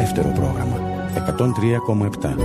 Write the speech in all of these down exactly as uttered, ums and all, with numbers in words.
δεύτερο πρόγραμμα εκατόν τρία κόμμα επτά.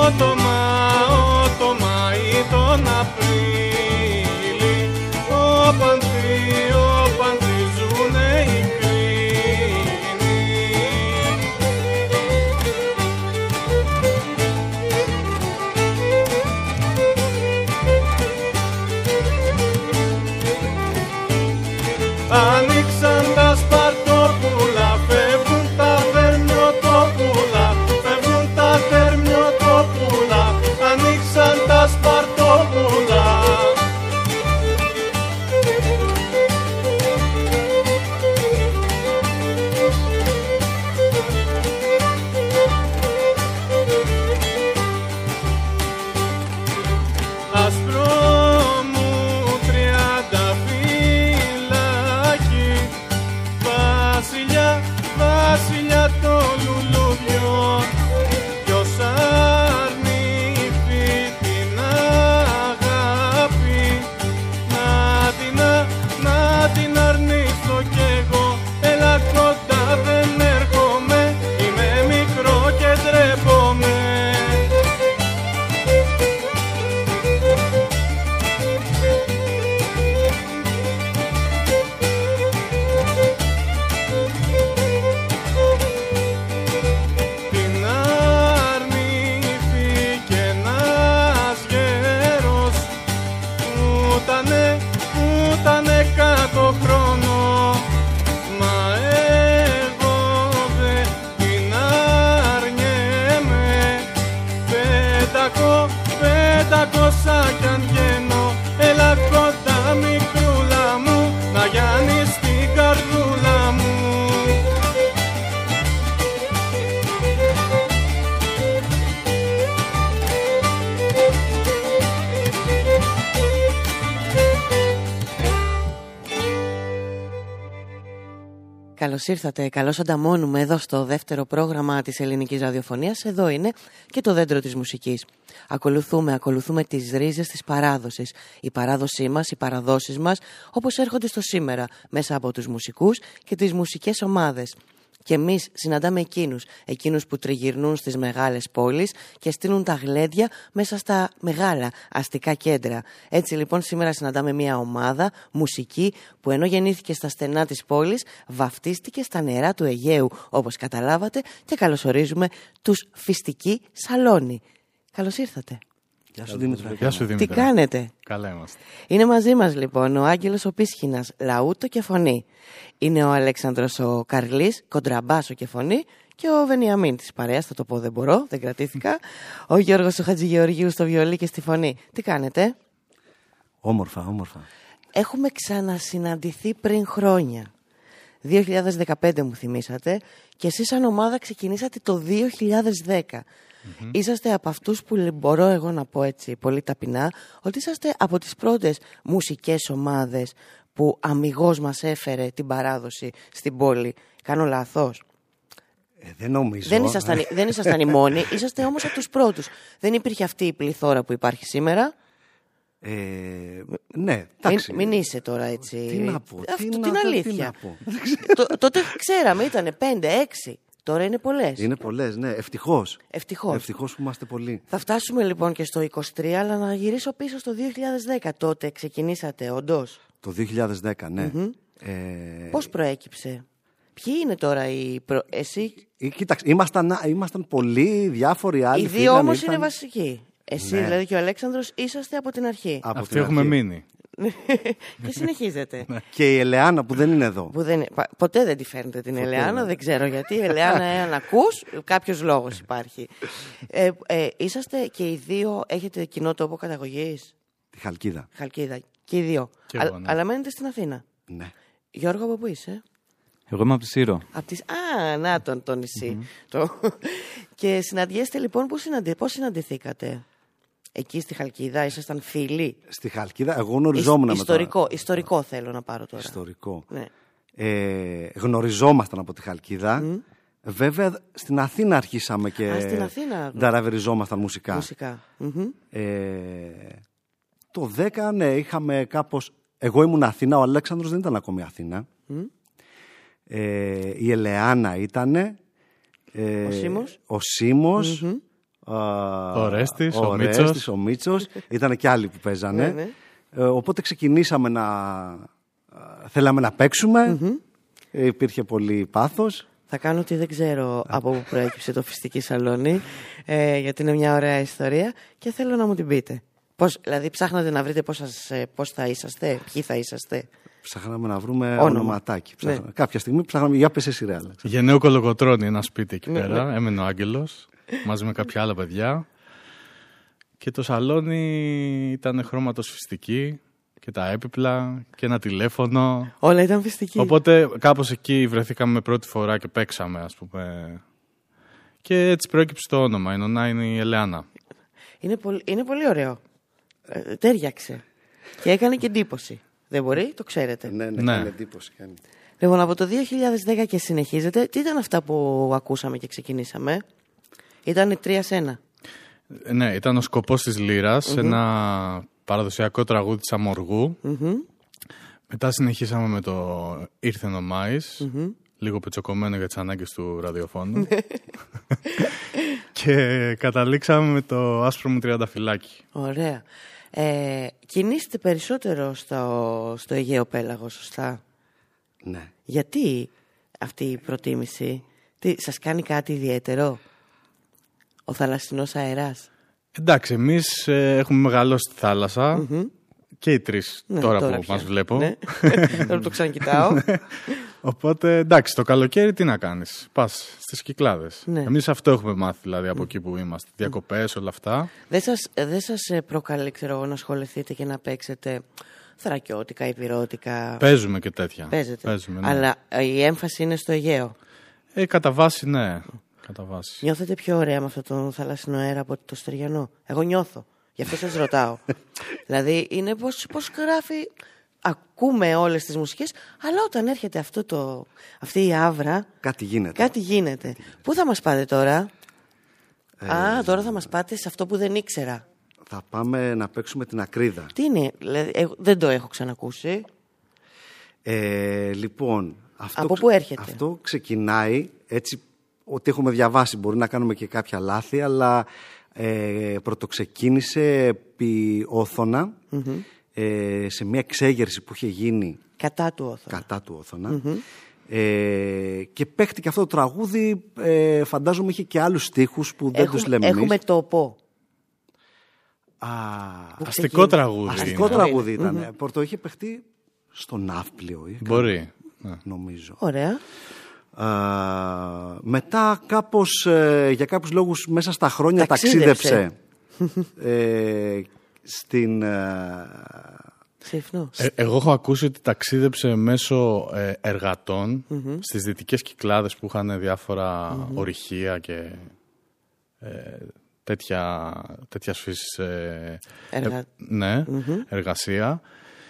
το Μάο, το Μάη, τον Απρίλη, ο Πανθή, ο Πανθή ζουνε οι Κρίνοι. Ανοίξαν τα σπαρτόπουλα, φεύγουν τα θερμιωτόπουλα, φεύγουν τα θερμιωτόπουλα, ανοίξαν τα σπαρτόπουλα. Άσπρο μου τριανταφύλακι, βασιλιά, βασιλιά το λουλουδιό, ποιος αρνηθεί την αγάπη, να την, α- να την αρνηθώ κι εγώ. Έλα κοντά, δεν έρχομαι, είμαι μικρό και ντρέπομαι. Την αρνήθηκε ένας γέρος που ήτανε, που ήτανε κάτω χρόνο. Μα εγώ δε την αρνιέμαι, πέτακο, πέτακοσα κι αν βγαίνω. Έλα κοντά μικρούλα μου, να γιάνεις την καρδούλα μου. Καλώς ήρθατε, καλώς ανταμώνουμε εδώ στο δεύτερο πρόγραμμα της ελληνικής ραδιοφωνίας. Εδώ είναι και το δέντρο της μουσικής. Ακολουθούμε, ακολουθούμε τις ρίζες της παράδοσης. Η παράδοσή μας, οι παραδόσεις μας, όπως έρχονται στο σήμερα, μέσα από τους μουσικούς και τις μουσικές ομάδες. Και εμείς συναντάμε εκείνους, εκείνους που τριγυρνούν στις μεγάλες πόλεις και στείλουν τα γλέντια μέσα στα μεγάλα αστικά κέντρα. Έτσι λοιπόν σήμερα συναντάμε μια ομάδα μουσική που ενώ γεννήθηκε στα στενά της πόλης, βαφτίστηκε στα νερά του Αιγαίου, όπως καταλάβατε, και καλωσορίζουμε τους Φιστική Σαλόνι. Καλώς ήρθατε. Γεια σου Δήμητρα. Γεια σου Δήμητρα. Τι κάνετε? Καλά είμαστε. Είναι μαζί μας λοιπόν ο Άγγελος ο Πίσχυνας, λαούτο και φωνή. Είναι ο Αλέξανδρος ο Καρλής, κοντραμπάσο και φωνή. Και ο Βενιαμίν της παρέας, θα το πω δεν μπορώ, δεν κρατήθηκα. Ο Γιώργος ο Χατζηγεωργίου στο βιολί και στη φωνή. Τι κάνετε? Όμορφα, όμορφα. Έχουμε ξανασυναντηθεί πριν χρόνια. δύο χιλιάδες δεκαπέντε μου θυμήσατε και εσείς σαν ομάδα ξεκινήσατε το δύο χιλιάδες δέκα. Mm-hmm. Είσαστε από αυτούς που μπορώ εγώ να πω έτσι πολύ ταπεινά ότι είσαστε από τις πρώτες μουσικές ομάδες που αμιγώς μας έφερε την παράδοση στην πόλη. Κάνω λάθος? Ε, δεν νομίζω. Δεν ήσασταν, δεν ήσασταν οι μόνοι, είσαστε όμως από τους πρώτους. Δεν υπήρχε αυτή η πληθώρα που υπάρχει σήμερα. Ε, ναι, εντάξει. Μην, μην είσαι τώρα έτσι. Τι να πω, Αυτό τι την να, αλήθεια. Τι να πω. Τ, τότε ξέραμε, ήταν πέντε έξι. Τώρα είναι πολλές. Είναι πολλές, ναι. Ευτυχώς. Ευτυχώς. Ευτυχώς που είμαστε πολλοί. Θα φτάσουμε λοιπόν και στο είκοσι τρία, αλλά να γυρίσω πίσω στο δύο χιλιάδες δέκα. Τότε ξεκινήσατε, όντως. Το δύο χιλιάδες δέκα, ναι. Mm-hmm. Ε... Πώς προέκυψε? Ποιοι είναι τώρα οι. Προ... Εσύ. Ε, κοίταξε, ήμασταν, ήμασταν πολλοί διάφοροι άλλοι. Οι δύο φύγαν, όμως ήρθαν... είναι βασικοί. Εσύ Ναι. δηλαδή και ο Αλέξανδρος είσαστε από την αρχή. Από Αυτοί την έχουμε αρχή. μείνει. Και συνεχίζετε. Και η Ελεάνα που δεν είναι εδώ. Που δεν, ποτέ δεν τη φέρνετε την Ελεάνα, δεν ξέρω γιατί. Η Ελεάνα, εάν ακούς, κάποιος λόγος υπάρχει. ε, ε, είσαστε και οι δύο, έχετε κοινό τόπο καταγωγής? Τη Χαλκίδα. Χαλκίδα. Και οι δύο. Και Α, εγώ, ναι. Αλλά μένετε στην Αθήνα. Ναι. Γιώργο, από πού είσαι? Εγώ είμαι από τη Σύρο. Από τις... Α, να τον το νησί. Το... Και συναντιέστε λοιπόν, πώς, συναντι... πώς συναντηθήκατε? Εκεί στη Χαλκίδα ήσασταν φίλοι? Στη Χαλκίδα, εγώ γνωριζόμουν με ιστορικό, ιστορικό θέλω να πάρω τώρα. Ιστορικό. Ναι. Ε, γνωριζόμασταν από τη Χαλκίδα. Mm. Βέβαια, στην Αθήνα αρχίσαμε και Α, στην Αθήνα. νταραβεριζόμασταν μουσικά. Μουσικά. Mm-hmm. Ε, το δέκα, ναι, είχαμε κάπως... Εγώ ήμουν Αθήνα, ο Αλέξανδρος δεν ήταν ακόμη Αθήνα. Mm. Ε, η Ελεάνα ήτανε. Ε, ο Σίμος. Ο Σίμος. Mm-hmm. Ο Ρέστης, ο, ο, Ρέστης, ο Μίτσος. Ήταν και άλλοι που παίζανε. Ναι, ναι. Ε, οπότε ξεκινήσαμε να... Θέλαμε να παίξουμε. Mm-hmm. Υπήρχε πολύ πάθος. Θα κάνω ότι δεν ξέρω από πού προέκυψε το Φιστική Σαλόνι, ε, γιατί είναι μια ωραία ιστορία και θέλω να μου την πείτε. Πώς, δηλαδή ψάχνατε να βρείτε πώς, σας, πώς θα είσαστε, ποιοι θα είσαστε. Ψάχναμε να βρούμε Όνομα. ονοματάκι. Ναι. Κάποια στιγμή ψάχναμε για πες εσύ, Ρεάλ. Γενναίου Κολοκοτρώνη, ένα σπίτι εκεί ναι, πέρα. Ναι. Έμενε ο Άγγελος μαζί με κάποια άλλα παιδιά. Και το σαλόνι ήταν χρώματος φιστική και τα έπιπλα και ένα τηλέφωνο. Όλα ήταν φιστική. Οπότε κάπως εκεί βρεθήκαμε πρώτη φορά και παίξαμε, ας πούμε. Και έτσι προέκυψε το όνομα. Η νονά είναι η Ελεάνα. Είναι πολύ, είναι πολύ ωραίο. Ε, τέριαξε. Και έκανε και εντύπωση. Δεν μπορεί, το ξέρετε. Ναι, ναι, ναι. Κάνει εντύπωση. Κάνει. Λοιπόν, από το δύο χιλιάδες δέκα και συνεχίζετε, τι ήταν αυτά που ακούσαμε και ξεκινήσαμε? Ήταν τρία σε ένα. Ναι, ήταν ο σκοπός της Λύρας, mm-hmm. ένα παραδοσιακό τραγούδι της Αμοργού. Mm-hmm. Μετά συνεχίσαμε με το Ήρθεν ο Μάης, mm-hmm. λίγο πετσοκομμένο για τις ανάγκες του ραδιοφώνου. Και καταλήξαμε με το Άσπρο μου τριανταφυλάκι. Ωραία. Ε, κινείστε περισσότερο στο, στο Αιγαίο Πέλαγο, σωστά? Ναι. Γιατί αυτή η προτίμηση? Τι, σας κάνει κάτι ιδιαίτερο ο θαλασσινός αέρας? Εντάξει, εμείς ε, έχουμε μεγαλώσει στη θάλασσα mm-hmm. και οι τρεις, ναι, τώρα, τώρα που πια. μας βλέπω. Ναι. Τώρα το ξανακοιτάω. Οπότε εντάξει, το καλοκαίρι τι να κάνεις? Πας στις Κυκλάδες. Ναι. Εμείς αυτό έχουμε μάθει δηλαδή από mm. εκεί που είμαστε. Διακοπές, όλα αυτά. Δεν σας, δεν σας προκαλεί, ξέρω εγώ, να ασχοληθείτε και να παίξετε θρακιώτικα, υπηρώτικα? Παίζουμε και τέτοια. Παίζετε. Παίζουμε, ναι. Αλλά η έμφαση είναι στο Αιγαίο. Ε, κατά βάση, ναι. Κατά βάση. Νιώθετε πιο ωραία με αυτό το θαλάσσινο αέρα από το στεριανό? Εγώ νιώθω. Γι' αυτό σας ρωτάω. Δηλαδή είναι πώς, πώς γράφει. Ακούμε όλες τις μουσικές, αλλά όταν έρχεται αυτό το, αυτή η άβρα, κάτι γίνεται. Κάτι γίνεται. Πού θα μας πάτε τώρα? Ε... Α, τώρα θα μας πάτε σε αυτό που δεν ήξερα. Θα πάμε να παίξουμε την Ακρίδα. Τι είναι? Δηλαδή, εγώ δεν το έχω ξανακούσει. Ε, λοιπόν, αυτό, από πού έρχεται? Αυτό ξεκινάει έτσι, ό,τι έχουμε διαβάσει. Μπορεί να κάνουμε και κάποια λάθη, αλλά ε, πρωτοξεκίνησε επί Όθωνα, mm-hmm. ε, σε μια εξέγερση που είχε γίνει κατά του Όθωνα, κατά του Όθωνα. Mm-hmm. ε, και παίχτηκε αυτό το τραγούδι, ε, φαντάζομαι είχε και άλλους στίχους που δεν έχουμε, τους λέμε έχουμε εμείς. τοπό. Α, αστικό τραγούδι. Αστικό είναι. τραγούδι ήταν. Mm-hmm. Πρωτο είχε παιχτεί στο Ναύπλιο. Μπορεί. Νομίζω. Ωραία. Uh, μετά κάπως ε, για κάποιους λόγους μέσα στα χρόνια ταξίδεψε, ταξίδεψε ε, στην ε, ε, εγώ έχω ακούσει ότι ταξίδεψε μέσω ε, εργατών mm-hmm. στις δυτικές Κυκλάδες που είχαν διάφορα mm-hmm. ορυχεία και ε, τέτοια, τέτοιας φύσης ε, Εργα... ε, ναι, mm-hmm. εργασία,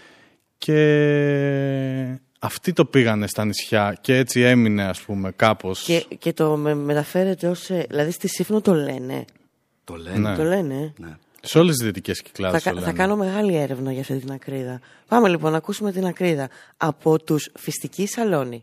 και αυτοί το πήγανε στα νησιά και έτσι έμεινε, ας πούμε, κάπως. Και, και το με, μεταφέρεται ως... Δηλαδή στη Σύφνο το λένε. Το λένε. Ναι. Το λένε. Ναι. Σε όλες τις δυτικές Κυκλάδες θα, το λένε. θα κάνω μεγάλη έρευνα για αυτή την Ακρίδα. Πάμε λοιπόν να ακούσουμε την Ακρίδα από τους Φιστική Σαλόνι.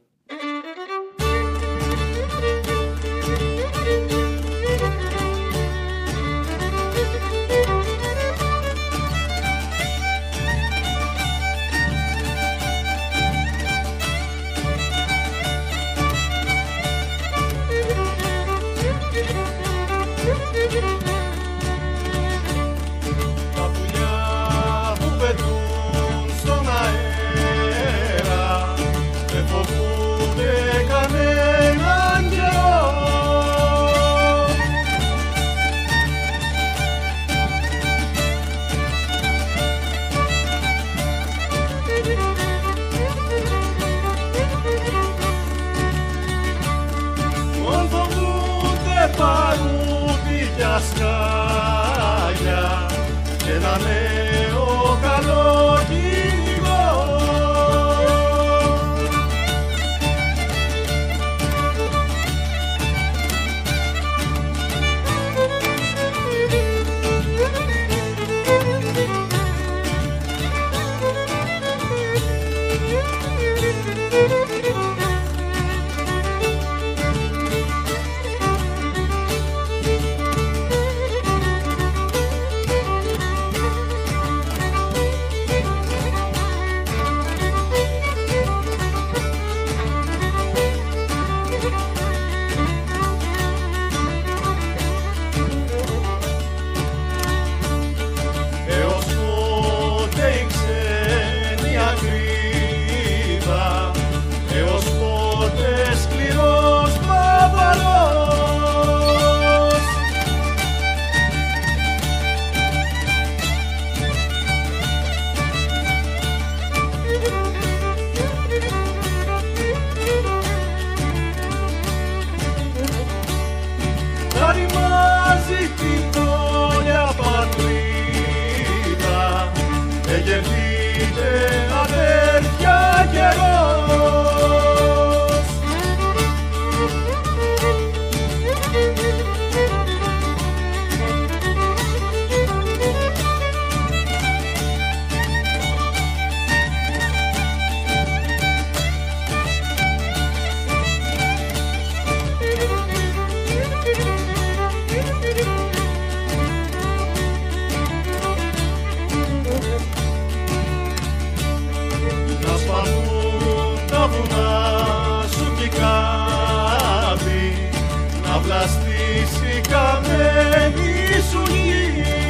φυσικαμένη σου γη.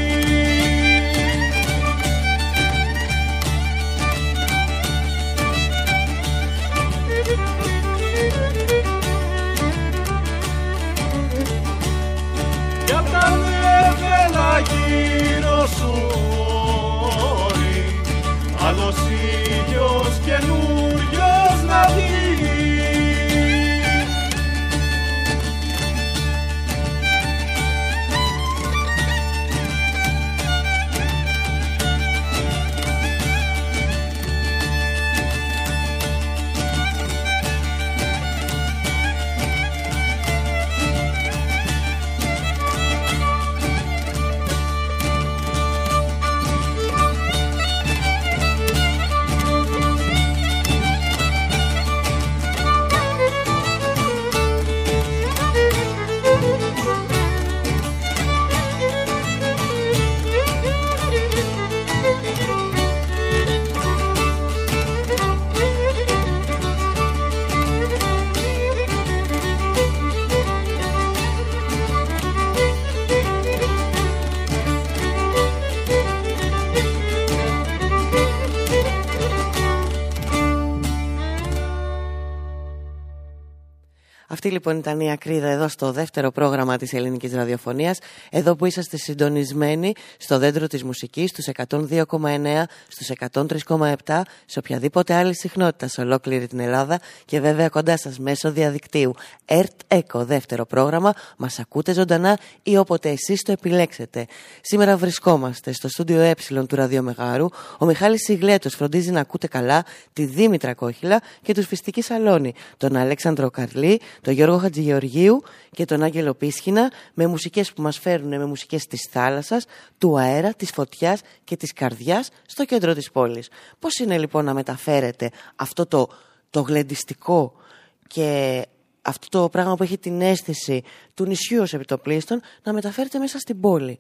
Κι απ' τα νεύελα γύρω σου όρη, άλλος ήλιος καινούριος να βγει. Αυτή λοιπόν ήταν η Ακρίδα εδώ στο δεύτερο πρόγραμμα της ελληνικής ραδιοφωνίας, εδώ που είσαστε συντονισμένοι στο δέντρο της μουσικής, στους εκατόν δύο κόμμα εννέα, στους εκατόν τρία κόμμα επτά, σε οποιαδήποτε άλλη συχνότητα σε ολόκληρη την Ελλάδα και βέβαια κοντά σας μέσω διαδικτύου. ΕΡΤ ΕΚΟ, δεύτερο πρόγραμμα, μας ακούτε ζωντανά ή όποτε εσείς το επιλέξετε. Σήμερα βρισκόμαστε στο στούντιο Ε του Ραδιομεγάρου. Ο Μιχάλης Σιγλέτος φροντίζει να ακούτε καλά τη Δήμητρα Κόχυλα και τους Φιστική Σαλόνη, τον Αλέξανδρο Καρλή, τον Γιώργο Χατζηγεωργίου και τον Άγγελο Πίσχυνα, με μουσικές που μας φέρουν, με μουσικές της θάλασσας, του αέρα, της φωτιάς και της καρδιάς στο κέντρο της πόλης. Πώς είναι λοιπόν να μεταφέρετε αυτό το, το γλεντιστικό και αυτό το πράγμα που έχει την αίσθηση του νησιού ως επιτοπλίστων, να μεταφέρετε μέσα στην πόλη?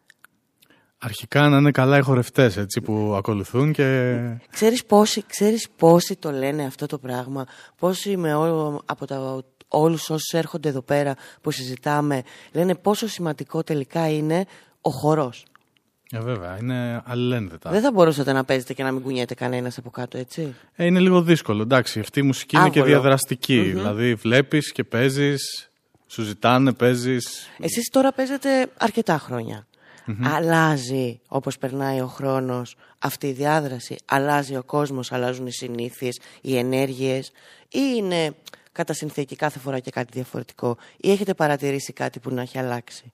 Αρχικά να είναι καλά οι χορευτές, έτσι, που ακολουθούν και... Ξέρεις πόσοι, ξέρεις πόσοι το λένε αυτό το πράγμα, πόσοι με όλο, από τα, όλους όσους έρχονται εδώ πέρα που συζητάμε, λένε πόσο σημαντικό τελικά είναι ο χορός. Ε, βέβαια, είναι αλληλένδετα. Δεν θα μπορούσατε να παίζετε και να μην κουνιέται κανένας από κάτω, έτσι? Ε, είναι λίγο δύσκολο, εντάξει. Αυτή η μουσική Άβολο. Είναι και διαδραστική. Mm-hmm. Δηλαδή, βλέπεις και παίζεις, σου ζητάνε, παίζεις. Εσείς τώρα παίζετε αρκετά χρόνια. Mm-hmm. Αλλάζει όπως περνάει ο χρόνος αυτή η διάδραση? Αλλάζει ο κόσμος, αλλάζουν οι συνήθειες, οι ενέργειες, ή είναι κατά συνθήκη κάθε φορά και κάτι διαφορετικό, ή έχετε παρατηρήσει κάτι που να έχει αλλάξει?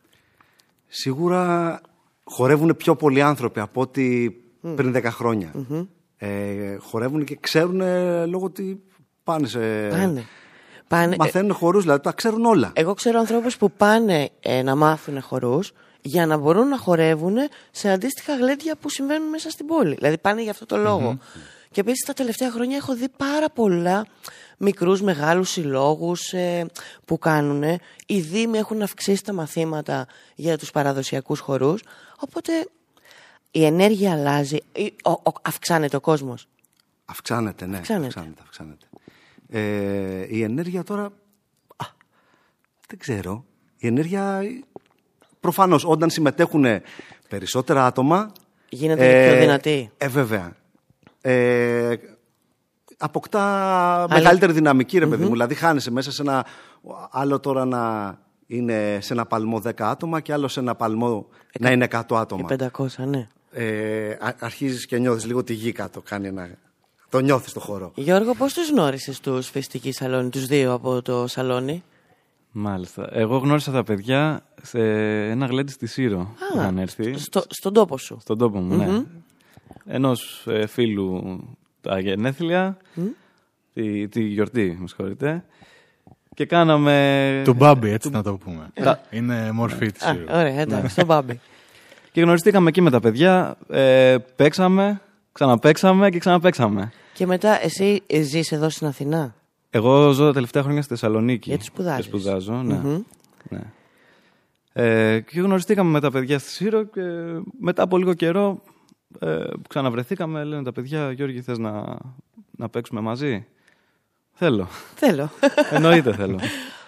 Σίγουρα χορεύουν πιο πολλοί άνθρωποι από ό,τι mm. πριν δέκα χρόνια. Mm-hmm. Ε, χορεύουν και ξέρουν λόγω ότι πάνε σε... Πάνε. Πάνε. Μαθαίνουν χορούς, δηλαδή τα ξέρουν όλα. Εγώ ξέρω ανθρώπους που πάνε ε, να μάθουν χορούς για να μπορούν να χορεύουν σε αντίστοιχα γλέντια που συμβαίνουν μέσα στην πόλη. Δηλαδή πάνε για αυτό το λόγο. Mm-hmm. Και επίσης τα τελευταία χρόνια έχω δει πάρα πολλά μικρούς, μεγάλους συλλόγους ε, που κάνουν. Οι δήμοι έχουν αυξήσει τα μαθήματα για τους παραδοσιακούς χορούς. Οπότε η ενέργεια αλλάζει. Ο, ο, αυξάνεται ο κόσμος. Αυξάνεται, ναι. Αυξάνεται. αυξάνεται, αυξάνεται. Ε, η ενέργεια τώρα... Α, δεν ξέρω. Η ενέργεια... Προφανώς, όταν συμμετέχουν περισσότερα άτομα... Γίνεται ε, πιο δυνατή. Ε, βέβαια. Ε, αποκτά Άλλη... μεγαλύτερη δυναμική, ρε παιδί mm-hmm. μου. Δηλαδή, χάνεσαι μέσα σε ένα... Άλλο τώρα να είναι σε ένα παλμό δέκα άτομα και άλλο σε ένα παλμό Εκα... να είναι εκατό άτομα. Και πεντακόσια, ναι. Ε, αρχίζεις και νιώθεις λίγο τη γη κάτω. Κάνει ένα... Το νιώθεις το χώρο. Γιώργο, πώς τους γνώρισες τους Φιστική Σαλόνη, τους δύο από το σαλόνι? Μάλιστα. Εγώ γνώρισα τα παιδιά σε ένα γλέντι στη Σύρο. που είχαν έρθει. Στο, στον τόπο σου. Στον τόπο μου, mm-hmm. ναι. Ενός ε, φίλου τα γενέθλια, mm. τη, τη γιορτή, με συγχωρείτε. Και κάναμε... Του Μπάμπι, έτσι να το πούμε. Είναι μορφή της Σύρο. Ωραία, εντάξει, στον Μπάμπι. Και γνωριστήκαμε εκεί με τα παιδιά, ε, παίξαμε, ξαναπαίξαμε και ξαναπαίξαμε. Και μετά εσύ ζεις εδώ στην Αθηνά? Εγώ ζω τα τελευταία χρόνια στη Θεσσαλονίκη. Γιατί σπουδάζεις? Και σπουδάζω, ναι. Mm-hmm. ναι. Ε, και γνωριστήκαμε με τα παιδιά στη Σύρο και μετά από λίγο καιρό ε, ξαναβρεθήκαμε. Λένε τα παιδιά, Γιώργη, θες να, να παίξουμε μαζί? Θέλω. Θέλω. Εννοείται θέλω.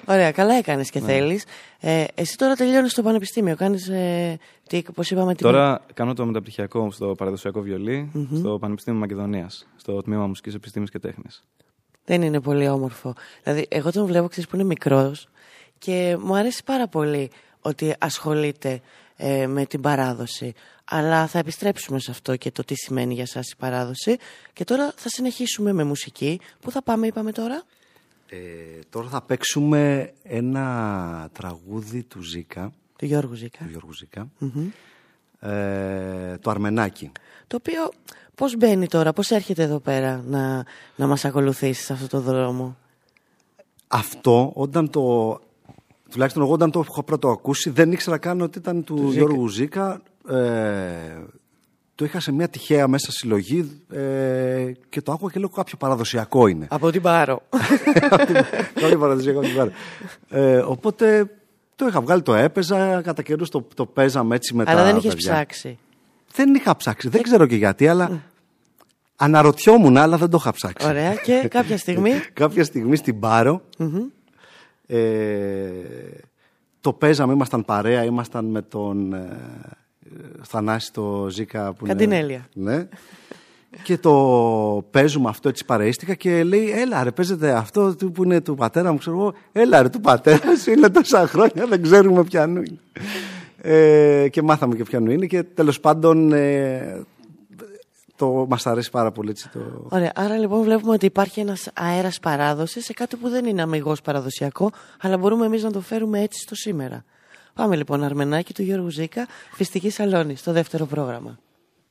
Ωραία, καλά έκανες και Ναι. θέλεις. Ε, εσύ τώρα τελειώνεις στο πανεπιστήμιο. Κάνεις, ε, τι, πώς είπαμε, τι... Τώρα κάνω το μεταπτυχιακό στο παραδοσιακό βιολί στο Πανεπιστήμιο Μακεδονίας, στο Τμήμα Μουσικής Επιστήμης και Τέχνης. Δεν είναι πολύ όμορφο. Δηλαδή, εγώ τον βλέπω, ξέρεις, που είναι μικρός και μου αρέσει πάρα πολύ ότι ασχολείται ε, με την παράδοση. Αλλά θα επιστρέψουμε σε αυτό και το τι σημαίνει για σας η παράδοση. Και τώρα θα συνεχίσουμε με μουσική. Πού θα πάμε, είπαμε τώρα? Ε, τώρα θα παίξουμε ένα τραγούδι του Ζήκα. Του Γιώργου Ζήκα. Του Γιώργου Ζήκα. Ε, το Αρμενάκι. Το οποίο πώς μπαίνει τώρα, πώς έρχεται εδώ πέρα να, να μας ακολουθήσει σε αυτό το δρόμο? Αυτό, όταν το, τουλάχιστον εγώ όταν το έχω πρώτο ακούσει, δεν ήξερα καν ότι ήταν του, του Γιώργου Ζήκα. Ε, το είχα σε μια τυχαία μέσα συλλογή ε, και το άκουγα και λέω κάποιο παραδοσιακό είναι. Από την Πάρο. Κάποιο παραδοσιακό από την Πάρο. Ε, οπότε το είχα βγάλει, το έπαιζα, κατά καιρούς το, το παίζαμε έτσι με τα Αλλά δεν είχες παιδιά. ψάξει. Δεν είχα ψάξει, δεν ξέρω και γιατί, αλλά αναρωτιόμουν, αλλά δεν το είχα ψάξει. Ωραία, και κάποια στιγμή. κάποια στιγμή στην Πάρο ε, το παίζαμε, ήμασταν παρέα, ήμασταν με τον ε, Θανάση το Ζήκα που Καντινέλια. Είναι, ναι. Και το παίζουμε αυτό, έτσι παρεΐστηκα και λέει, έλα ρε, παίζετε αυτό που είναι του πατέρα μου, ξέρω εγώ. Έλα ρε, του πατέρα σου είναι τόσα χρόνια, δεν ξέρουμε ποιανού είναι. Ε, και μάθαμε και ποιανού είναι και τέλος πάντων ε, το μας αρέσει πάρα πολύ έτσι το... Ωραία, άρα λοιπόν βλέπουμε ότι υπάρχει ένας αέρας παράδοσης σε κάτι που δεν είναι αμιγώς παραδοσιακό, αλλά μπορούμε εμείς να το φέρουμε έτσι στο σήμερα. Πάμε λοιπόν, Αρμενάκι του Γιώργου Ζήκα, Φυστική Σαλόνη, στο δεύτερο πρόγραμμα.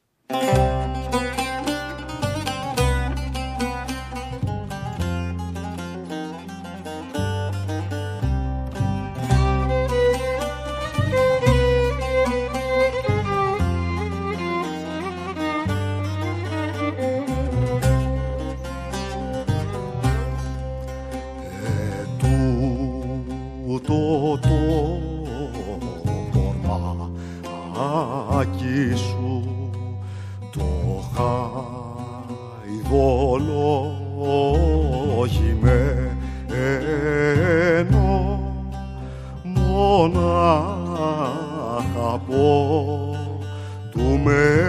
Το κορμάκι σου το χαϊδολογημένο μονάχα από του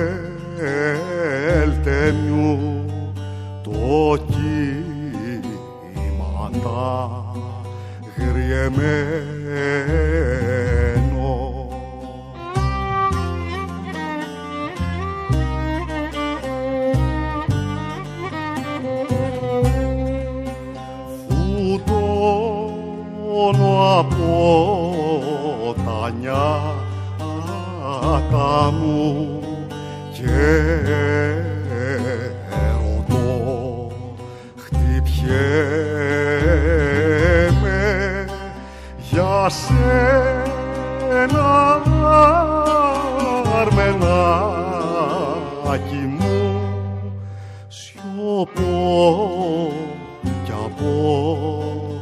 μελτένιου το κύματα γριεμένο. Φουτώνω από τα νιάτα μου και ρωτώ, χτυπιέμαι για σένα, Αρμενάκι μου, σιωπώ κι από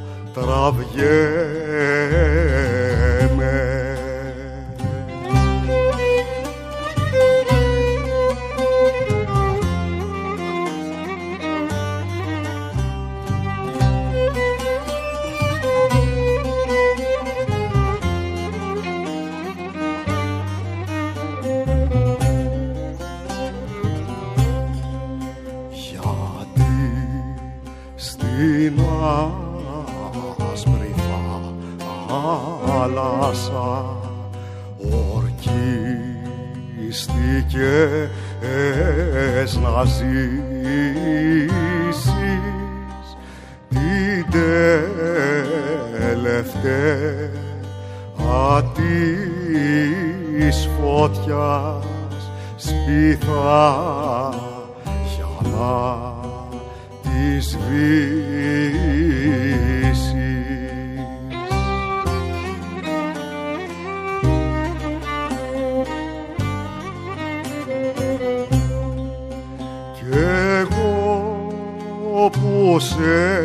τραβιέμαι. Στην άσπρη θάλασσα ορκίστηκες να ζήσεις την τελευταία της φωτιάς σπίθα για να τη σβήσεις. Κι εγώ που σε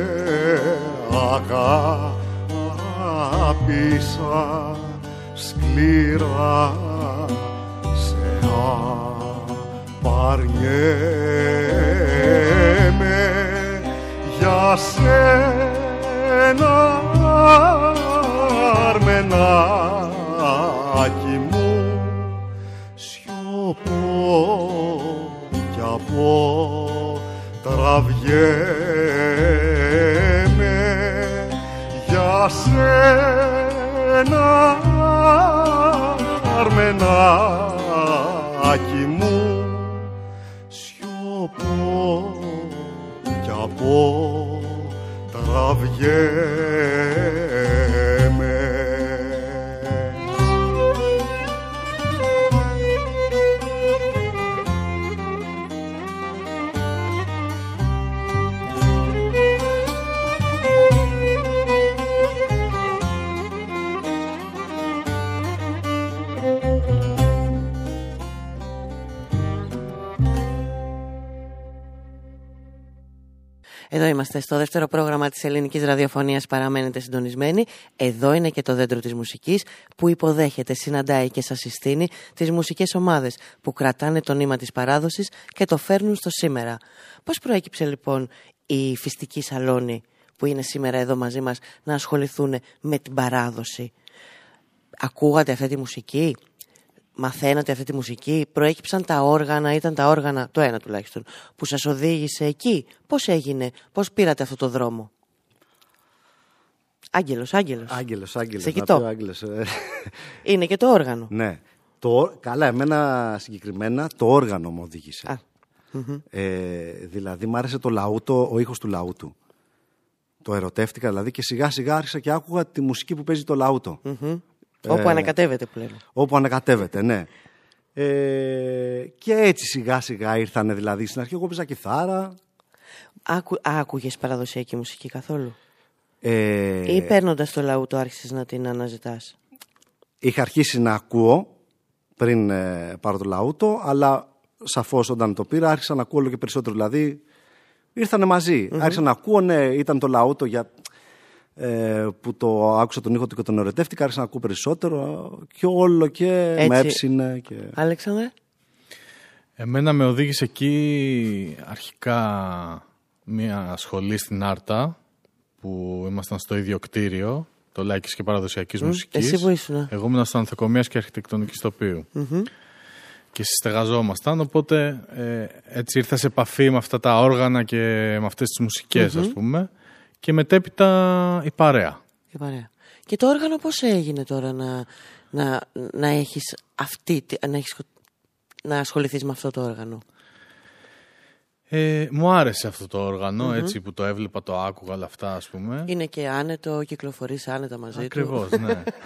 αγάπησα σκληρά σε απαρνιέμαι για σένα, αρμενάκι μου, σιωπώ κι από τραβιέμαι για σένα αρμενάκι μου, σιωπώ κι από τραβιέμαι. Εδώ είμαστε στο δεύτερο πρόγραμμα της ελληνικής ραδιοφωνίας. Παραμένετε συντονισμένοι. Εδώ είναι και το δέντρο της μουσικής που υποδέχεται, συναντάει και σας συστήνει τις μουσικές ομάδες που κρατάνε το νήμα της παράδοσης και το φέρνουν στο σήμερα. Πώς προέκυψε λοιπόν η Φιστική Σαλόνη που είναι σήμερα εδώ μαζί μας να ασχοληθούν με την παράδοση? Ακούγατε αυτή τη μουσική? Μαθαίνατε αυτή τη μουσική? Προέκυψαν τα όργανα, ήταν τα όργανα, το ένα τουλάχιστον, που σας οδήγησε εκεί? Πώς έγινε, πώς πήρατε αυτό το δρόμο? Άγγελος, Άγγελος. Άγγελος, Άγγελος. Σε κοιτώ. Άγγελος. Είναι και το όργανο. Ναι. Το, καλά, εμένα συγκεκριμένα το όργανο μου οδήγησε. Α. Ε, δηλαδή μ' άρεσε το λαούτο, ο ήχος του λαούτου. Το ερωτεύτηκα δηλαδή και σιγά σιγά άρχισα και άκουγα τη μουσική που παίζει το λαούτο. Mm-hmm. Όπου ε, ανακατεύεται που λέμε. Όπου ανακατεύεται, ναι. Ε, και έτσι σιγά σιγά ήρθανε δηλαδή. Στην αρχή εγώ παίζα κιθάρα. Άκου, άκουγες παραδοσιακή μουσική καθόλου? Ε, Ή παίρνοντας το λαούτο άρχισες να την αναζητάς? Είχα αρχίσει να ακούω πριν ε, πάρω το λαούτο, αλλά σαφώς όταν το πήρα άρχισα να ακούω όλο και περισσότερο. Δηλαδή ήρθανε μαζί. Mm-hmm. Άρχισα να ακούω, ναι, ήταν το λαούτο για... Ε, που το άκουσα τον ήχο του και τον ερωτεύτηκα, άρχισα να ακούω περισσότερο και όλο και έτσι. Με έψινε και... Αλέξανδρε. Εμένα με οδήγησε εκεί αρχικά μια σχολή στην Άρτα που ήμασταν στο ίδιο κτίριο, το Λαϊκής και Παραδοσιακής mm, Μουσικής. Εσύ που ήσουν? Εγώ ήμουν στο Ανθοκομείας και Αρχιτεκτονικής Τοπίου mm-hmm. και συστεγαζόμασταν, οπότε ε, έτσι ήρθα σε επαφή με αυτά τα όργανα και με αυτές τις μουσικές mm-hmm. ας πούμε. Και μετέπειτα η παρέα. Η παρέα. Και το όργανο πώς έγινε τώρα να, να, να έχεις αυτή, να, έχεις, να ασχοληθείς με αυτό το όργανο? Ε, μου άρεσε αυτό το όργανο, mm-hmm. έτσι που το έβλεπα, το άκουγα, όλα αυτά ας πούμε. Είναι και άνετο, κυκλοφορείς άνετα μαζί Ακριβώς, του. Ακριβώς, ναι.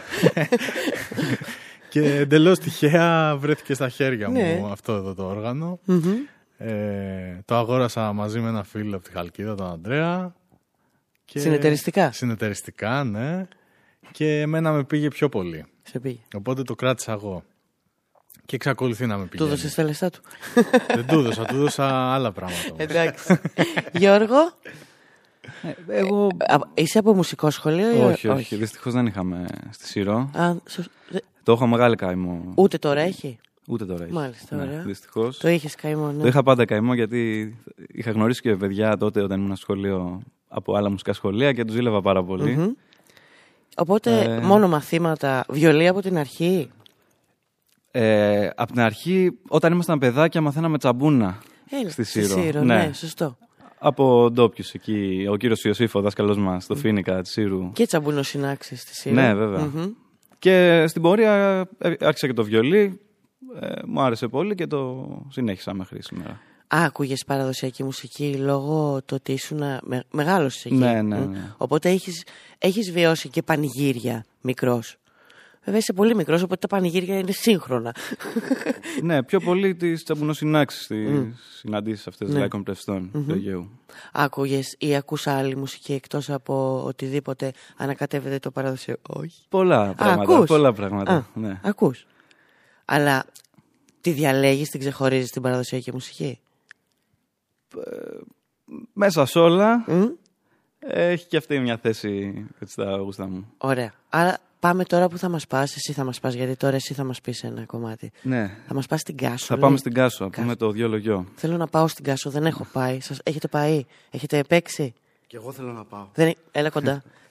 Και εντελώς τυχαία βρέθηκε στα χέρια μου ναι. αυτό εδώ το όργανο. Mm-hmm. Ε, το αγόρασα μαζί με ένα φίλο από τη Χαλκίδα, τον Ανδρέα. Και... Συνεταιριστικά. Συνεταιριστικά, ναι. Και εμένα με πήγε πιο πολύ. Σε πήγε. Οπότε το κράτησα εγώ. Και εξακολουθεί να με πηγαίνει. Του δώσες τα λεφτά του? Δεν του δώσα, του δώσα άλλα πράγματα. Εντάξει. Γιώργο, ε, εγώ... ε, είσαι από μουσικό σχολείο? Όχι, όχι, όχι. Δυστυχώς δεν είχαμε στη Σύρο. Α, σω... Το έχω μεγάλη καημό. Ούτε τώρα έχει? Ούτε τώρα έχει. Μάλιστα, ωραία. Ναι, δυστυχώς. Το είχες καημό, ναι. Το είχα πάντα καημό γιατί είχα γνωρίσει και παιδιά τότε όταν ήμουν στο σχολείο από άλλα μουσικά σχολεία και τους ζήλευα πάρα πολύ. Mm-hmm. Οπότε ε... μόνο μαθήματα, βιολί από την αρχή? Ε, από την αρχή, όταν ήμασταν παιδάκια, μαθαίναμε τσαμπούνα. Έλα, στη Σύρο. Στη Σύρο, ναι. ναι, σωστό. Από ντόπιους εκεί, ο κύριος Ιωσήφ, ο δάσκαλός μας, το Φίνικα της Σύρου. Και τσαμπουνοσυνάξεις στη Σύρο. Ναι, βέβαια. Mm-hmm. Και στην πορεία άρχισα και το βιολί, ε, μου άρεσε πολύ και το συνέχισα μέχρι σήμερα. Α, άκουγες παραδοσιακή μουσική λόγω το ότι ήσουν με, μεγάλος εκεί. Ναι, ναι, ναι. Οπότε έχεις, έχεις βιώσει και πανηγύρια μικρός. Βέβαια είσαι πολύ μικρός, οπότε τα πανηγύρια είναι σύγχρονα. Ναι, πιο πολύ τις τσαμπονοσυνάξεις, τις mm. συναντήσεις αυτές ναι. λαϊκών πλευστών mm-hmm. του Αιγαίου. Άκουγες ή ακούς άλλη μουσική εκτός από οτιδήποτε ανακατεύεται το παραδοσιακό? Όχι. Πολλά πράγματα. Α, πολλά πράγματα. Α, ναι. Ακούς. Αλλά τη διαλέγεις, την ξεχωρίζεις την παραδοσιακή μουσική? Ε, μέσα σ' όλα mm? έχει και αυτή μια θέση έτσι στα γούστα μου. Ωραία. Άρα πάμε τώρα που θα μας πας, εσύ θα μας πας, γιατί τώρα εσύ θα μας πεις ένα κομμάτι. Ναι. Θα μας πας στην Κάσο. Θα λέει. πάμε στην Κάσο, να πούμε το δυο λογιό. Θέλω να πάω στην Κάσο, δεν έχω πάει. Σας... Έχετε πάει, έχετε παίξει? Και εγώ θέλω να πάω. Δεν... Έλα κοντά.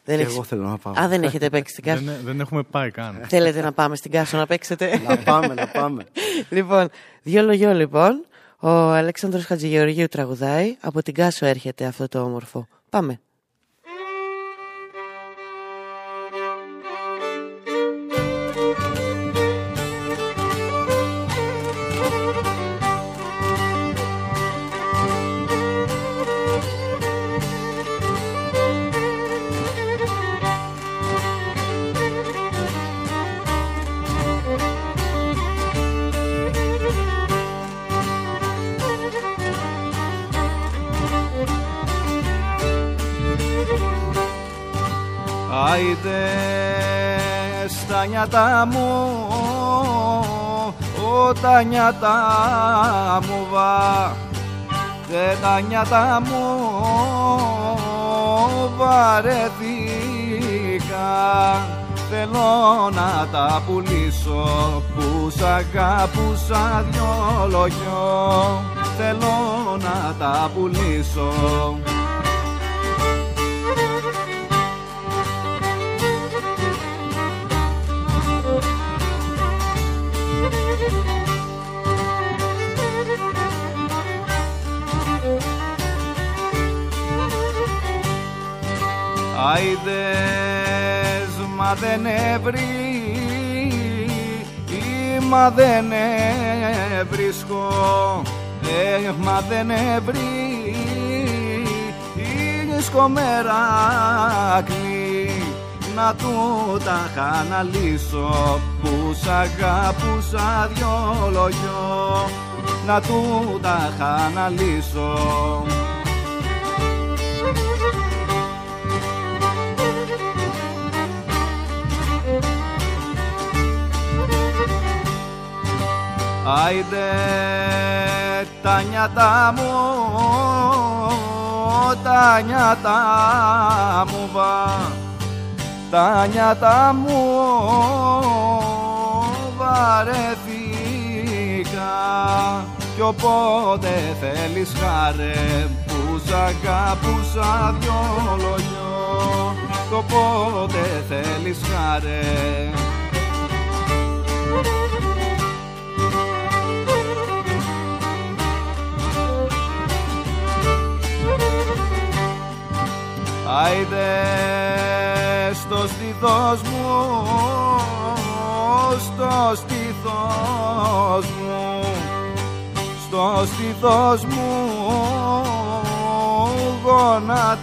Δεν και έχεις... εγώ θέλω να πάω. Α, δεν έχετε παίξει στην Κάσο. δεν, δεν έχουμε πάει καν. Θέλετε να πάμε στην Κάσο να παίξετε? Να πάμε, να πάμε. Λοιπόν, δυο λογιό λοιπόν. Ο Αλέξανδρος Χατζηγεωργίου τραγουδάει. Από την Κάσο έρχεται αυτό το όμορφο. Πάμε. Άιντε στα νιάτα μου, ο τα νιάτα μου βα, δε τα νιάτα μου βαρεθήκα. Θέλω να τα πουλήσω που σ' αγάπουσα δυο λογιό. Θέλω να τα πουλήσω. Άιδες μα δεν έβρι, ή μα δεν έβρισκω, ε, μα δεν έβρι, ίσκο μεράκλη, να του τα χαναλίσω, που σ' αγάπουσα δυο λογιό, να του τα χαναλίσω. Άιντε τα νιάτα μου, τα νιάτα μου βα, τα νιάτα μου βαρεθήκα. Κι όποτε θέλεις χάρε, που σ' αγάπουσα δυο λογιό, κι όποτε θέλεις χάρε. Άιντε στο στήθος μου, στο στήθος μου, στο στήθος μου γονατίσε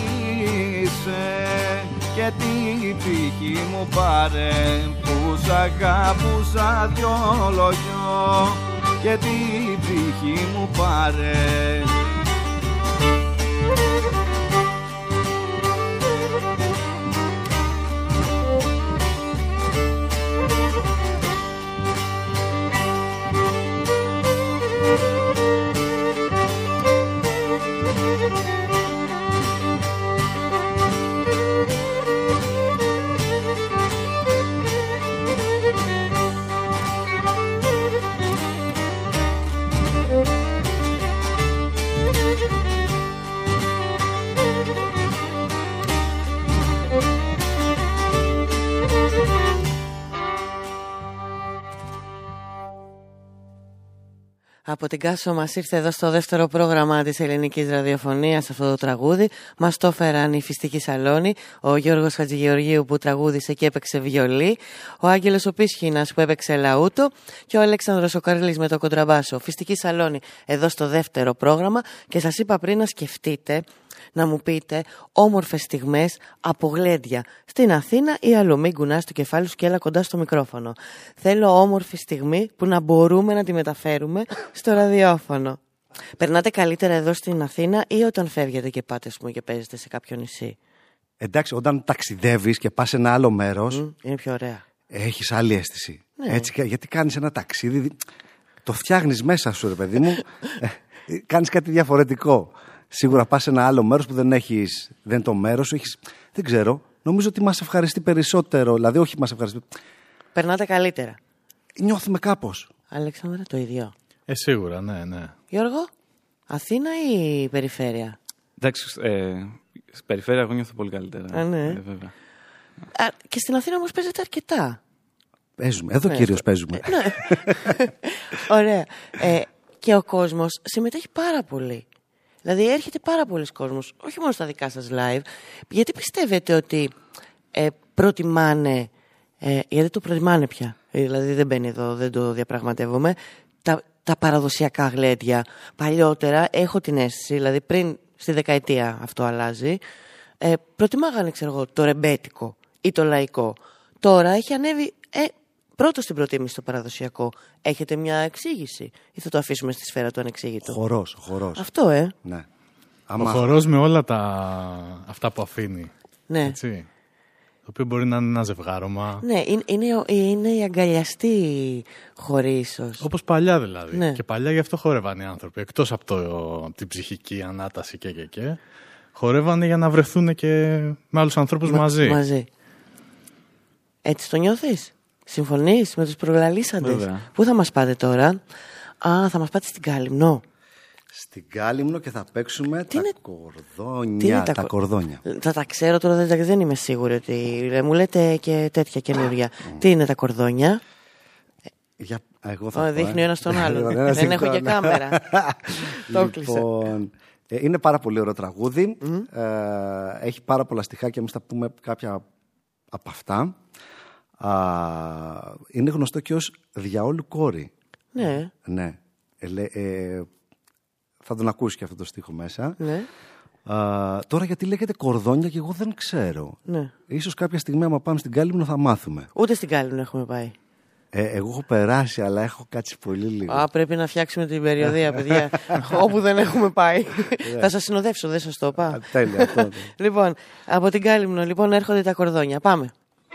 και την ψυχή μου πάρε, που σ' αγάπουσα δυο λογιό, και την ψυχή μου πάρε. Από την Κάσο μας ήρθε εδώ στο δεύτερο πρόγραμμα της ελληνικής ραδιοφωνίας αυτό το τραγούδι. Μας το έφεραν η Φιστική Σαλόνη, ο Γιώργος Χατζηγεωργίου που τραγούδισε και έπαιξε βιολί, ο Άγγελος ο Πίσχυνας που έπαιξε λαούτο και ο Αλέξανδρος ο Καρλής με το κοντραμπάσο. Φιστική Σαλόνη εδώ στο δεύτερο πρόγραμμα και σας είπα πριν να σκεφτείτε, να μου πείτε όμορφες στιγμές από γλέντια στην Αθήνα ή αλλού. Μην κουνάς το κεφάλι σου και έλα κοντά στο μικρόφωνο. Θέλω όμορφη στιγμή που να μπορούμε να τη μεταφέρουμε στο ραδιόφωνο. Περνάτε καλύτερα εδώ στην Αθήνα ή όταν φεύγετε και πάτε πούμε, και παίζετε σε κάποιο νησί? Εντάξει, όταν ταξιδεύεις και πας σε ένα άλλο μέρος, Mm, είναι πιο ωραία. έχεις άλλη αίσθηση. Ναι. Έτσι, γιατί κάνεις ένα ταξίδι, το φτιάχνεις μέσα σου, ρε παιδί μου, κάνεις κάτι διαφορετικό. Σίγουρα πας σε ένα άλλο μέρος που δεν έχεις, δεν είναι το μέρος σου, έχεις, δεν ξέρω, νομίζω ότι μας ευχαριστεί περισσότερο, δηλαδή όχι μας ευχαριστεί. Περνάτε καλύτερα. Νιώθουμε κάπως. Αλέξανδρα, το ίδιο. Ε, σίγουρα, ναι, ναι. Γιώργο, Αθήνα ή περιφέρεια? Εντάξει, ε, Στην περιφέρεια εγώ νιώθω πολύ καλύτερα. Α, ναι. Ε, βέβαια. Α, και στην Αθήνα όμως παίζετε αρκετά. Παίζουμε. Εδώ Ναι, κυρίως στο- παίζουμε. Ε, ναι. Ωραία. Ε, και ο κόσμος συμμετέχει πάρα πολύ. Δηλαδή έρχεται πάρα πολλοί κόσμος, όχι μόνο στα δικά σας live. Γιατί πιστεύετε ότι ε, προτιμάνε, ε, γιατί το προτιμάνε πια, ε, δηλαδή δεν μπαίνει εδώ, δεν το διαπραγματεύομαι, τα, τα παραδοσιακά γλέντια. Παλιότερα έχω την αίσθηση, δηλαδή πριν στη δεκαετία αυτό αλλάζει, ε, προτιμάγανε, ξέρω εγώ, το ρεμπέτικο ή το λαϊκό. Τώρα έχει ανέβει ε, πρώτο στην προτίμηση το παραδοσιακό. Έχετε μια εξήγηση ή θα το αφήσουμε στη σφαίρα του ανεξήγητου? Χορός, χορός. Αυτό, ε. Ναι. Ο Άμα... χορός με όλα τα αυτά που αφήνει. Ναι. Έτσι. Το οποίο μπορεί να είναι ένα ζευγάρωμα. Ναι, είναι, είναι, ο- είναι η αγκαλιαστή χωρί ίσως. Όπως παλιά δηλαδή. Ναι. Και παλιά γι' αυτό χορεύαν οι άνθρωποι. Εκτός από, το, από την ψυχική ανάταση και και και. Χορεύανε για να βρεθούν και με άλλους ανθρώπους Μα- μαζί. μαζί. Έτσι το νιώθεις? Συμφωνείς με τους προλαλήσαντες? Βέβαια. Πού θα μας πάτε τώρα? Α, θα μας πάτε στην Κάλυμνο. Στην Κάλυμνο και θα παίξουμε τα είναι- κορδόνια. Τι είναι τα, κο- κορδόνια. Θα τα ξέρω τώρα, δεν, τα- δεν είμαι σίγουρη ότι... ε, Μου λέτε και τέτοια καινούρια. Τι είναι τα κορδόνια? Για... Εγώ θα Ω, πω, δείχνει ε. ο ένας τον άλλον. Ο ένας Δεν έχω δείχνει και τον άλλον. κάμερα. Το έκλεισα. Λοιπόν, ε, είναι πάρα πολύ ωραίο τραγούδι. Ε, έχει πάρα πολλά στιχάκια. Εμείς θα πούμε κάποια από αυτά. Α, είναι γνωστό και ως Διαόλου κόρη. Ναι, Ναι. Ε, λέ- ε, θα τον ακούσει και αυτό το στίχο μέσα. ναι, Α, τώρα γιατί λέγεται κορδόνια και εγώ δεν ξέρω. ναι. Ίσως κάποια στιγμή άμα πάμε στην Κάλυμνο θα μάθουμε. Ούτε στην Κάλυμνο έχουμε πάει. Ε, εγώ έχω περάσει αλλά έχω κάτσει πολύ λίγο. Α, πρέπει να φτιάξουμε την περιοδία, παιδιά. Όπου δεν έχουμε πάει. Θα σας συνοδεύσω, δεν σας το είπα. Α, τέλεια αυτό. Λοιπόν, από την Κάλυμνο λοιπόν έρχονται τα κορδόνια. Πάμε.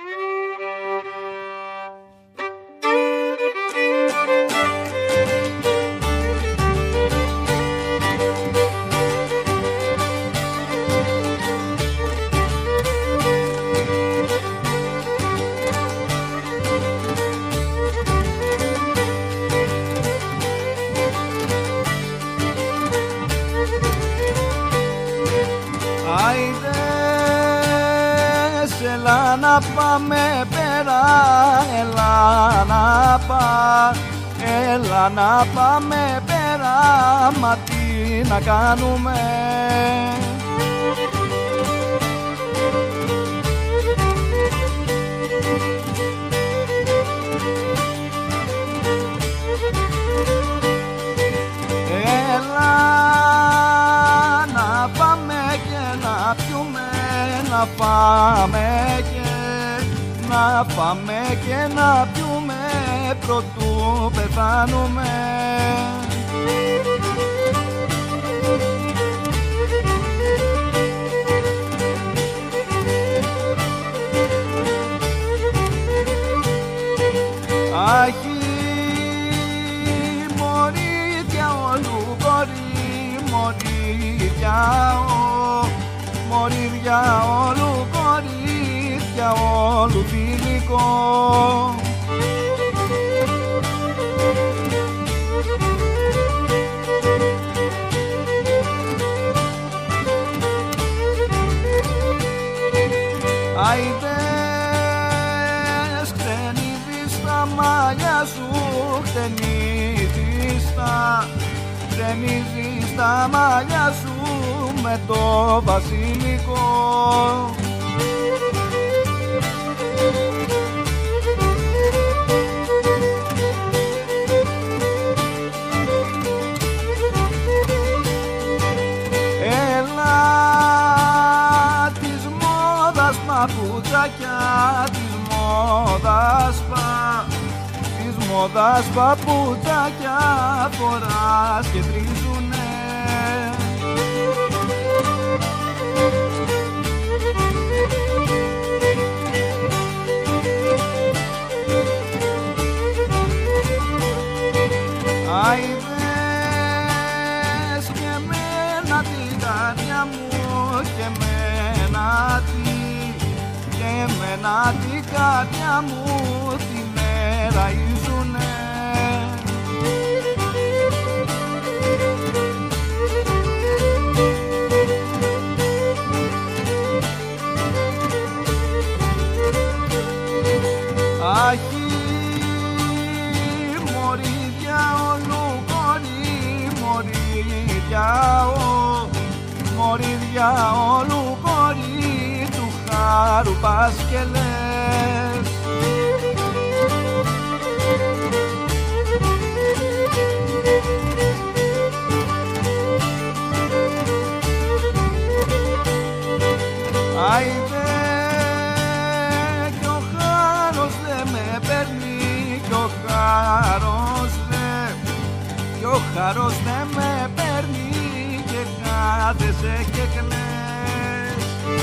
Άιδες, έλα να πάμε πέρα, έλα να πά, έλα να πάμε πέρα, μα τι να κάνουμε. Έλα να πάμε και να πιούμε, να πάμε και να πάμε και να πιούμε προτού πεθάνουμε. Αχι, μωρίδια όλου κορί, μωρίδια ο, μωρίδια όλου κορίδια όλου φιλικό. Άιδες, ξενίδεις τα μαλλιά σου, ξενίδεις τα, ξενίδεις τα μαλλιά σου με το βασιλικό. Έλα της μόδας παπουτσάκια, της μόδας πα, της μόδας παπουτσάκια φοράς και τρίζουνε. Άιδες και εμένα την καρδιά μου, και εμένα τη, και εμένα την καρδιά μου τη μέρα ήσουνε. διάω, μωρίδια όλου κορί του χάρου πας και λες. Άιντε κι ο χάρος δε με παίρνει, κι ο χάρος δε, κι ο χάρος δε με παίρνει και κάθεσαι και κλαις.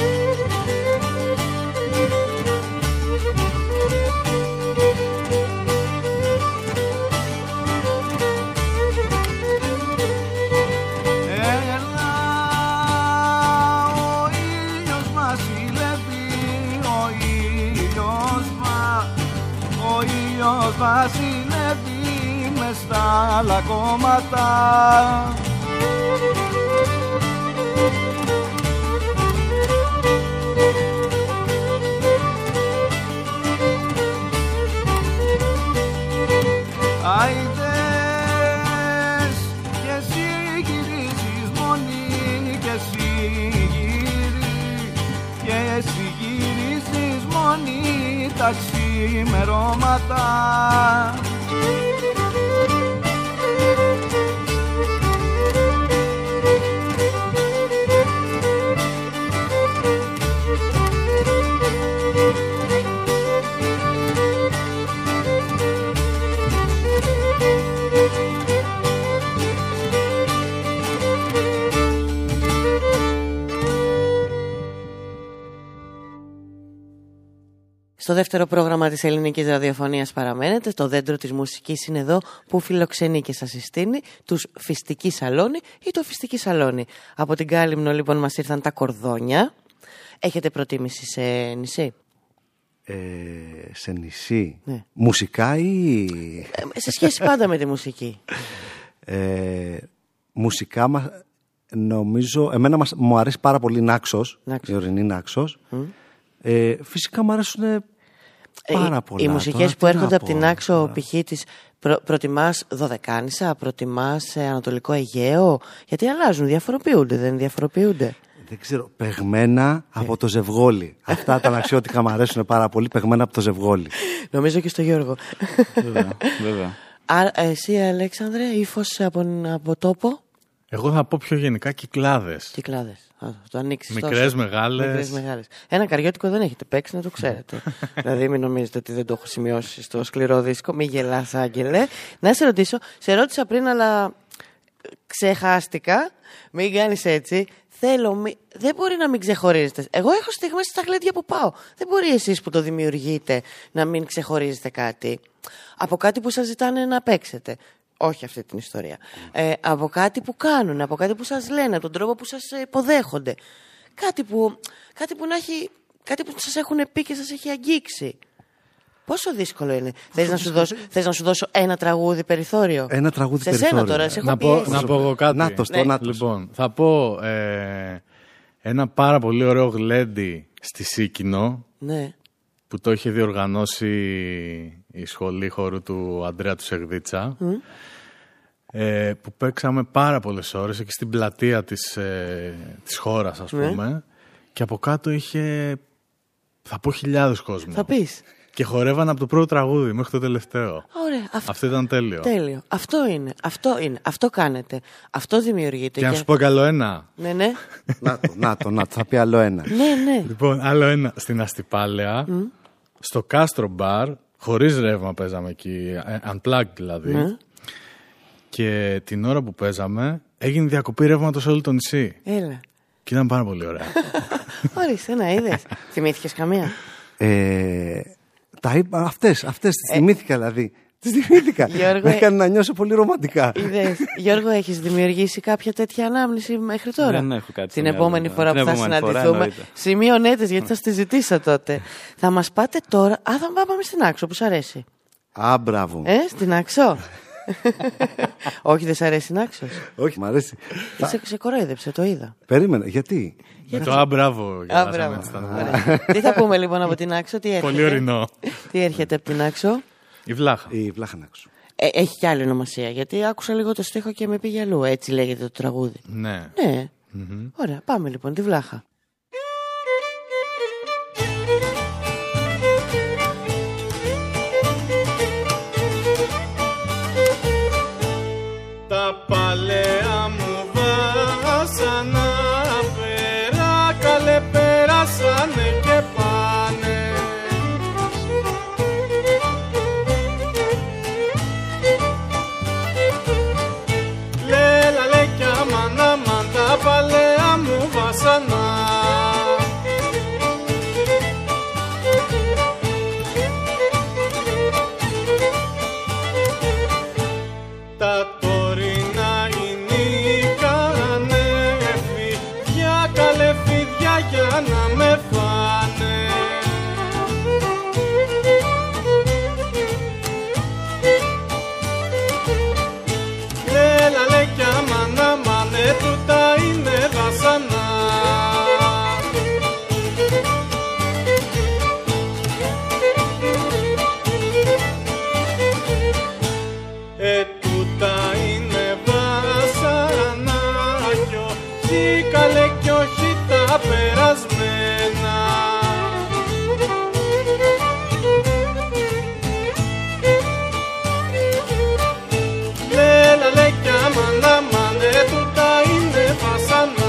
Βασιλεύει μες στα άλλα κόμματα. Άιδες και εσύ γυρίζεις μόνη, και εσύ γυρίζεις, και εσύ γυρίζεις μόνη τα ξημερώματα. Στο δεύτερο πρόγραμμα της ελληνικής ραδιοφωνίας παραμένετε. Το δέντρο της μουσικής είναι εδώ που φιλοξενεί και σας συστήνει τους Φιστική Σαλόνι ή το Φιστική Σαλόνι. Από την Κάλυμνο λοιπόν μας ήρθαν τα κορδόνια. Έχετε προτίμηση σε νησί? Ε, σε νησί. Ναι. Μουσικά ή... Ε, σε σχέση πάντα με τη μουσική. Ε, μουσικά μας, νομίζω, εμένα μας, μου αρέσει πάρα πολύ Νάξος, Νάξος. η ορεινή Νάξος. Mm. Ε, φυσικά μου αρέσουν πάρα πολλά. Οι μουσικές που έρχονται από την Άξο π.χ. της προ, προτιμάς Δωδεκάνησα, προτιμάς ε, Ανατολικό Αιγαίο, γιατί αλλάζουν, διαφοροποιούνται, δεν διαφοροποιούνται? Δεν ξέρω, παιγμένα από το Ζευγόλι. Αυτά τα αναξιώτικα μου αρέσουν πάρα πολύ, παιγμένα από το Ζευγόλι. Νομίζω και στο Γιώργο. Βέβαια, βέβαια. Α, εσύ Αλέξανδρε, ύφος από, από τόπο? Εγώ θα πω πιο γενικά Κυκλάδες. Κυκλάδες. Α, το ανοίξεις Μικρές, τόσο. μεγάλες. Μικρές, μεγάλες. Ένα καριώτικο δεν έχετε παίξει, να το ξέρετε. Δηλαδή, μην νομίζετε ότι δεν το έχω σημειώσει στο σκληρό δίσκο. Μην γελάς, Άγγελε. Να σε ρωτήσω, σε ρώτησα πριν, αλλά ξεχάστηκα. Μην κάνεις έτσι. Θέλω, μη... δεν μπορεί να μην ξεχωρίζετε. Εγώ έχω στιγμές στα γλέντια που πάω. Δεν μπορεί εσείς που το δημιουργείτε να μην ξεχωρίζετε κάτι. Από κάτι που σας ζητάνε να παίξετε. Όχι αυτή την ιστορία. Ε, από κάτι που κάνουν, από κάτι που σας λένε, από τον τρόπο που σας υποδέχονται. Κάτι που, κάτι που, να έχει, κάτι που σας έχουν πει και σας έχει αγγίξει. Πόσο δύσκολο είναι. Θες να, σου δώσω, θες να σου δώσω ένα τραγούδι περιθώριο? Ένα τραγούδι σε περιθώριο. Σένα τώρα, σε έχω να, πω, να πω εγώ κάτι. Νάτος, ναι. νάτος. Λοιπόν, θα πω ε, ένα πάρα πολύ ωραίο γλέντι στη Σίκινο, Ναι. που το είχε διοργανώσει η σχολή χορού του Ανδρέα του Σεγδίτσα, mm. ε, που παίξαμε πάρα πολλές ώρες εκεί στην πλατεία της, ε, της χώρας, ας πούμε, mm. και από κάτω είχε, θα πω, χιλιάδες κόσμο. Θα πεις. Και χορεύαν από το πρώτο τραγούδι μέχρι το τελευταίο. Ωραία. Αυτό, αυτό ήταν τέλειο. Τέλειο. Αυτό είναι. Αυτό είναι. Αυτό κάνετε. Αυτό δημιουργείτε. Και να σου πω κι άλλο ένα. Ναι, ναι. Να το, να το, να το, θα πει άλλο ένα. Ναι, ναι. Λοιπόν, άλλο ένα. Στην Αστυπάλαια, mm. στο Κάστρο Μπαρ, χωρίς ρεύμα παίζαμε εκεί, unplugged δηλαδή. Mm. Και την ώρα που παίζαμε, έγινε διακοπή ρεύματος σε όλο το νησί. Έλα. Και ήταν πάρα πολύ ωραία. Ορίστε, να είδες. Θυμήθηκες καμία? Ε, τα είπα, αυτές, αυτές τις ε, θυμήθηκα δηλαδή. Τις θυμήθηκα. Γιώργο, με έκανε να νιώσω πολύ ρομαντικά. Είδες. Γιώργο, έχεις δημιουργήσει κάποια τέτοια ανάμνηση μέχρι τώρα? Δεν έχω κάτι. Την επόμενη φορά που θα συναντηθούμε. Σημειώνετε, γιατί θα στη ζητήσω τότε. Θα μας πάτε τώρα. Α, θα πάμε στην Άξο που σ' αρέσει. Α, μπράβο. Ε, στην Άξο. Όχι, δεν σ' αρέσει την Άξος? Όχι, μ' αρέσει. Σε, σε κορόιδεψε, το είδα. Περίμενε, γιατί? Με το αμπράβο. Τι θα πούμε λοιπόν από την Άξο, τι έρχεται? Πολύ ορεινό. Τι έρχεται από την Άξο? Η Βλάχα. Η Βλάχα Νάξο. Ε, έχει και άλλη ονομασία, γιατί άκουσα λίγο το στίχο και με πήγε αλλού. Έτσι λέγεται το τραγούδι. Ναι. Ναι. Mm-hmm. Ωραία, πάμε λοιπόν, τη Βλάχα. Τα παλαιά μου βάσανα, πέρα καλέ περάσανε και πάνε. Λέλα λέ κι αμάν αμάν τα παλαιά μου βάσανα. Τα τωρινά είναι κανέφη, για καλέ φίδια για να με φάνε. Λέλα λέ κι αμάν αμάν, τούτα είναι βασανά. Ε, τούτα είναι βασανά κι όχι καλέ κι όχι τα περασμένα. Λέλα λέ κι αμάν αμάν, ε, τούτα είναι βασανά.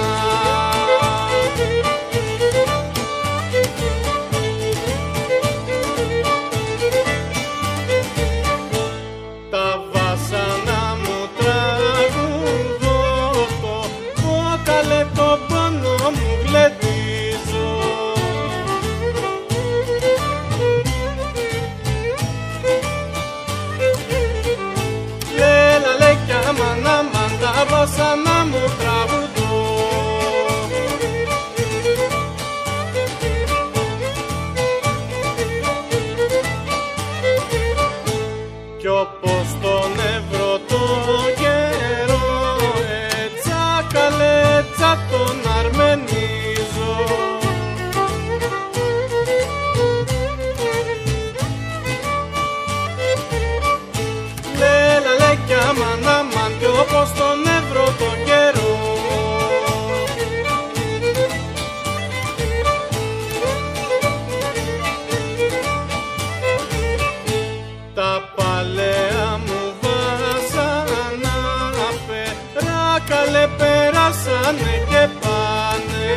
Τα βάσανα μου τραγουδώ, το πω καλέ το πόνο μου γλεντίζω. Λέλα λέ κι αμάν αμάν, τα βάσανα μου τραγουδώ. Κι όπως τον ευρώ το καιρό, έτσα καλέ έτσα τον αρμενίζω. Λέλα λέ κι αμάν αμάν, κι όπως τον ευρώ το καιρό. Τα παλαιά μου βάσανα, πέρα καλέ περάσανε και πάνε.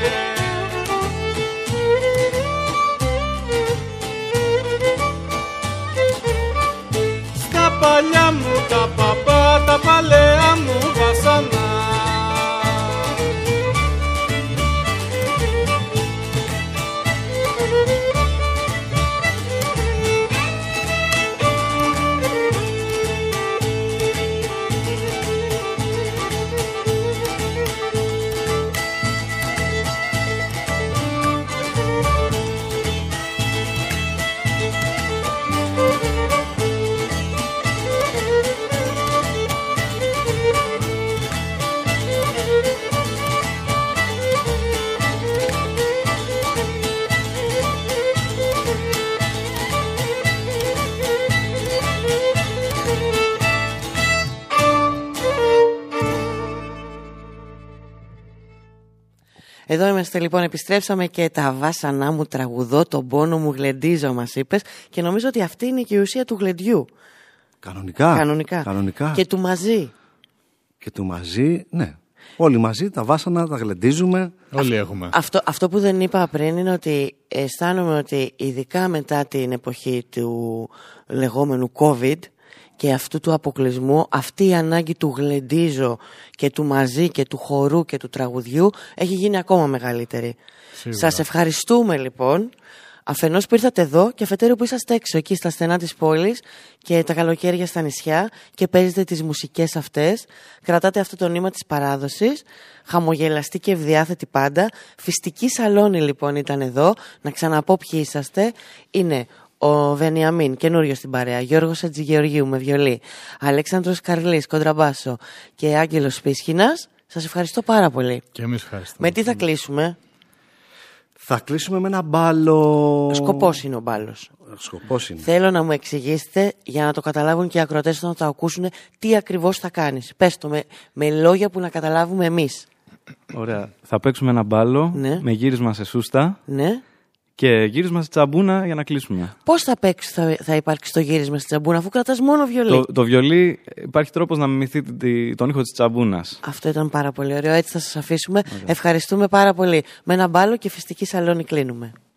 Στα παλιά μου τα παπά, τα παλαιά μου βάσανα. Εδώ είμαστε λοιπόν, επιστρέψαμε και τα βάσανά μου τραγουδώ, τον πόνο μου γλεντίζω μας είπες, και νομίζω ότι αυτή είναι και η ουσία του γλεντιού. Κανονικά. Κανονικά. Κανονικά. Και του μαζί. Και του μαζί, ναι. Όλοι μαζί τα βάσανα τα γλεντίζουμε. Όλοι έχουμε. Αυτό, αυτό που δεν είπα πριν είναι ότι αισθάνομαι ότι ειδικά μετά την εποχή του λεγόμενου COVID και αυτού του αποκλεισμού, αυτή η ανάγκη του γλεντίζω και του μαζί και του χορού και του τραγουδιού έχει γίνει ακόμα μεγαλύτερη. Σίγουρα. Σας ευχαριστούμε λοιπόν, αφενός που ήρθατε εδώ και αφετέρου που είσαστε έξω εκεί στα στενά της πόλης και τα καλοκαίρια στα νησιά και παίζετε τις μουσικές αυτές, κρατάτε αυτό το νήμα της παράδοσης, χαμογελαστή και ευδιάθετη πάντα. Φιστική Σαλόνη λοιπόν ήταν εδώ, να ξαναπώ ποιοι είσαστε. Είναι ο Βενιαμίν, καινούριο στην παρέα, Γιώργος Ατζηγεωργίου με βιολί, Αλέξανδρος Καρλής, κοντραμπάσο και Άγγελος Πίσχυνας. Σας ευχαριστώ πάρα πολύ. Και εμείς ευχαριστούμε. Με τι θα κλείσουμε? Θα κλείσουμε με ένα μπάλο. Σκοπός είναι ο μπάλος. Σκοπός είναι. Θέλω να μου εξηγήσετε, για να το καταλάβουν και οι ακροατές όταν το ακούσουν, τι ακριβώς θα κάνεις. Πες το με, με λόγια που να καταλάβουμε εμείς. Ωραία. Θα παίξουμε ένα μπάλο, ναι, με γύρισμα σε σούστα, ναι, και γύρισμα σε τσαμπούνα για να κλείσουμε. Πώς θα παίξει, θα, θα υπάρξει το γύρισμα στη τσαμπούνα, αφού κρατάς μόνο βιολί? Το, το βιολί, υπάρχει τρόπος να μιμηθεί τον ήχο της τσαμπούνας. Αυτό ήταν πάρα πολύ ωραίο. Έτσι θα σας αφήσουμε. Ωραία. Ευχαριστούμε πάρα πολύ. Με ένα μπάλο και φιστική σαλόνι κλείνουμε.